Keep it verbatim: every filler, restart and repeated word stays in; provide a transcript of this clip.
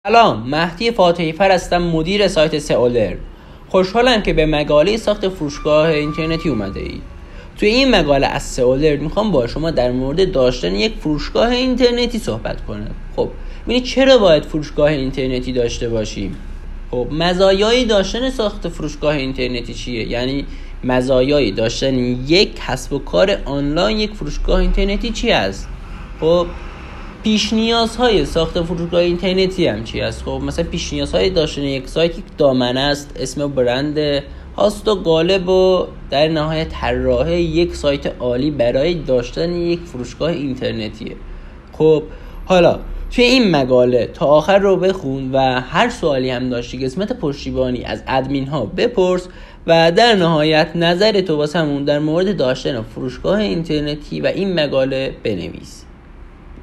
سلام، مهدی فاتحی فر هستم، مدیر سایت سئولر. خوشحالم که به مقاله ساخت فروشگاه اینترنتی اومده اید. توی این مقاله از سئولر میخوام با شما در مورد داشتن یک فروشگاه اینترنتی صحبت کنم. خب ببینید چرا باید فروشگاه اینترنتی داشته باشیم؟ خب مزایای داشتن ساخت فروشگاه اینترنتی چیه؟ یعنی مزایای داشتن یک کسب و کار آنلاین، یک فروشگاه اینترنتی چی است؟ خب پیش نیازهای ساخت فروشگاه اینترنتی هم چی است؟ خب مثلا پیش نیازهای داشتن یک سایت یک دامنه است، اسم و برند هاست و قالب و در نهایت طراحی یک سایت عالی برای داشتن یک فروشگاه اینترنتیه. خب حالا توی این مقاله تا آخر رو بخون و هر سوالی هم داشتی قسمت پشتیبانی از ادمین ها بپرس و در نهایت نظر تو واسمون در مورد داشتن فروشگاه اینترنتی و این مقاله بنویس.